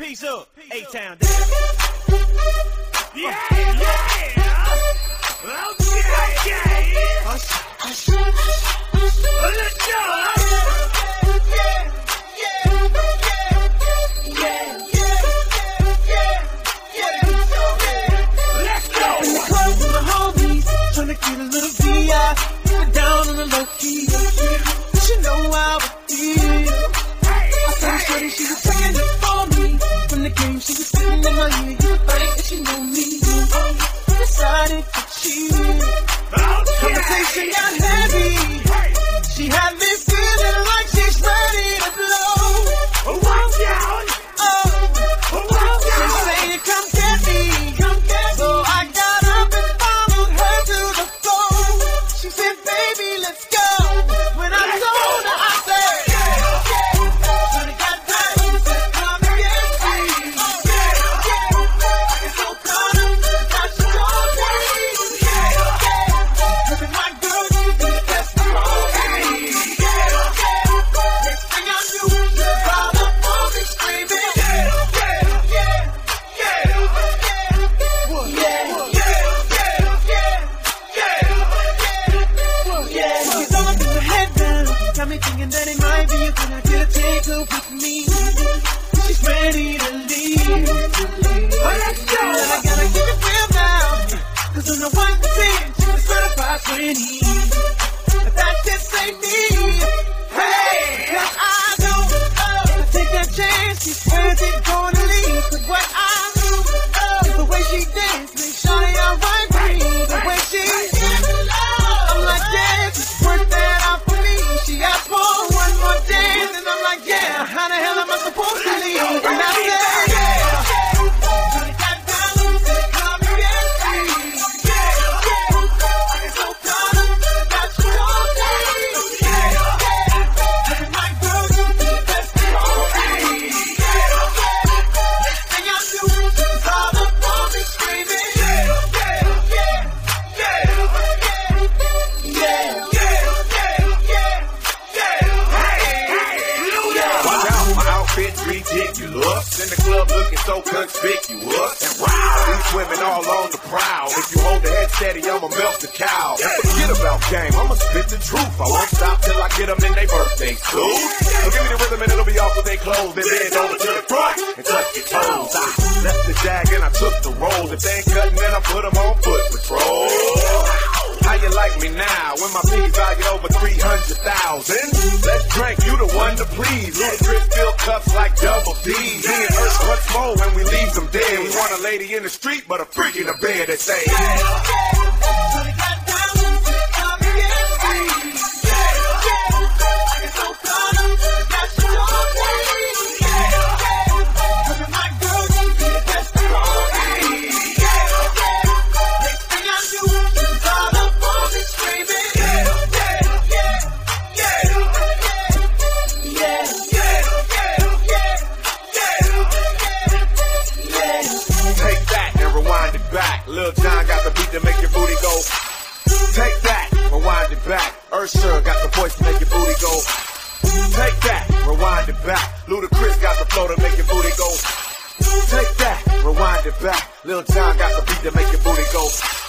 Peace up, A-Town. Yeah, yeah. Okay. Let's go. Tryna get a little VI, put down on the low key. She know how I feel. I saw her shorty, she was taking it for me. From the game, she was sitting in my ear. You would think that she know me. Decided to cheat. Conversation got heavy. She had me feeling like she's ready to blow. Watch out! She's saying, come get me, come get me. So I got up and followed her to the floor. She said, baby, let's go. When I told her, I said, when it got down, she said, come and get me. It's so caught up, now she told me. Look at my girl, she did the best of all me. Next thing I knew, she brought up on me screaming. Got me thinking that it might be a good idea to take her with me. She's ready to leave. Let's go. And I gotta keep it real now, 'cause on the 1 to 10, she's certified 20. But that just ain't me. Hey, 'cause I know, take that chance, she's worth it, gonna leave. But what I do is the way she dance, make sure I'm right with me. The way she I'm like, yeah, just work that out for me. She asked for one more dance, and I'm like, yeah, how the hell am I supposed to leave? And I said, yeah. When it got down, she said, come and get me. It's so caught up, now she told me. Look at my girl, she did the best of all me. Next thing I knew, she was all up on me screaming. Ridiculous. In the club looking so conspicuous. And wow, these women all on the prowl. If you hold the head steady, I'ma melt the cow. Forget about game, I'ma spit the truth. I won't stop till I get them in their birthday too. So give me the rhythm and it'll be off with their clothes. Then bend over to the front and touch your toes. I left the jag and I took the rolls. If they ain't cutting, then I put them on foot patrol. How you like me now when my P's valued over 300,000? Let's drink, you the one to please. Ludacris fill cups like double D. Me and Earth once more when we leave them dead. We want a lady in the street, but a freak in the bed that say, When it got down, she said, come and get me. It's so caught up, now she told me. Look at my girl, she did the best of all me. Next thing I knew, she was all up on me screaming. take that and rewind it back. Lil Jon got the beat to make your booty go. Take that, rewind it back. Usher got the voice to make your booty go. Take that, rewind it back. Ludacris got the flow to make your booty go. Take that, rewind it back. Lil Jon got the beat to make your booty go.